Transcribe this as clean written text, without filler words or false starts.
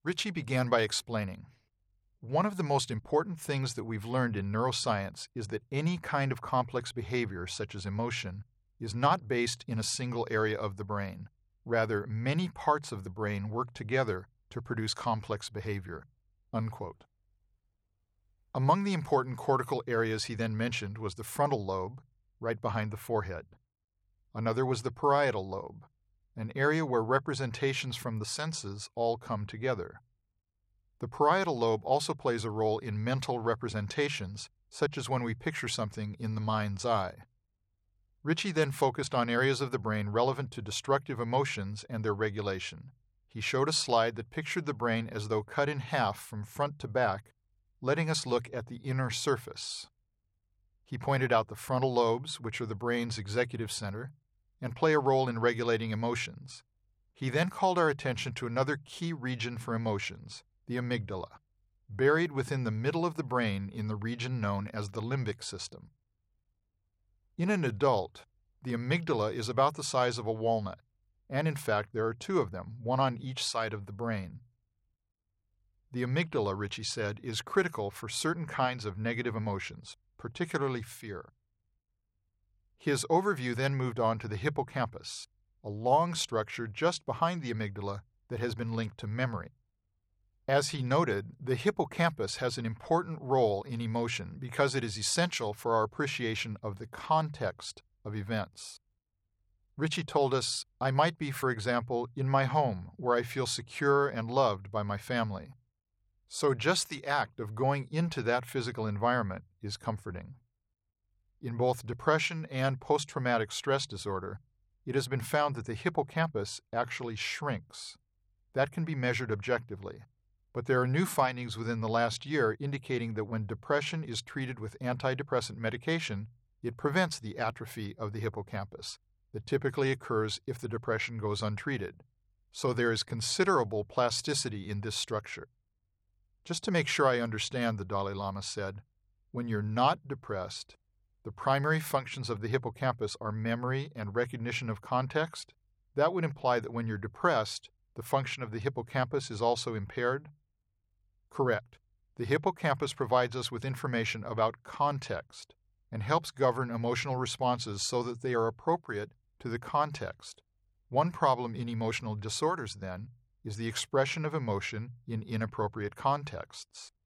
Ritchie began by explaining, one of the most important things that we've learned in neuroscience is that any kind of complex behavior, such as emotion, is not based in a single area of the brain. Rather, many parts of the brain work together to produce complex behavior." Unquote. Among the important cortical areas he then mentioned was the frontal lobe, right behind the forehead. Another was the parietal lobe, an area where representations from the senses all come together. The parietal lobe also plays a role in mental representations, such as when we picture something in the mind's eye. Ritchie then focused on areas of the brain relevant to destructive emotions and their regulation. He showed a slide that pictured the brain as though cut in half from front to back, letting us look at the inner surface. He pointed out the frontal lobes, which are the brain's executive center, and play a role in regulating emotions. He then called our attention to another key region for emotions, the amygdala, buried within the middle of the brain in the region known as the limbic system. In an adult, the amygdala is about the size of a walnut, and in fact there are two of them, one on each side of the brain. The amygdala, Ritchie said, is critical for certain kinds of negative emotions, particularly fear. His overview then moved on to the hippocampus, a long structure just behind the amygdala that has been linked to memory. As he noted, the hippocampus has an important role in emotion because it is essential for our appreciation of the context of events. Ritchie told us, "I might be, for example, in my home where I feel secure and loved by my family. So just the act of going into that physical environment is comforting." In both depression and post-traumatic stress disorder, it has been found that the hippocampus actually shrinks. That can be measured objectively. But there are new findings within the last year indicating that when depression is treated with antidepressant medication, it prevents the atrophy of the hippocampus that typically occurs if the depression goes untreated. So there is considerable plasticity in this structure. Just to make sure I understand, the Dalai Lama said, when you're not depressed, the primary functions of the hippocampus are memory and recognition of context. That would imply that when you're depressed, the function of the hippocampus is also impaired? Correct. The hippocampus provides us with information about context and helps govern emotional responses so that they are appropriate to the context. One problem in emotional disorders, then, is the expression of emotion in inappropriate contexts.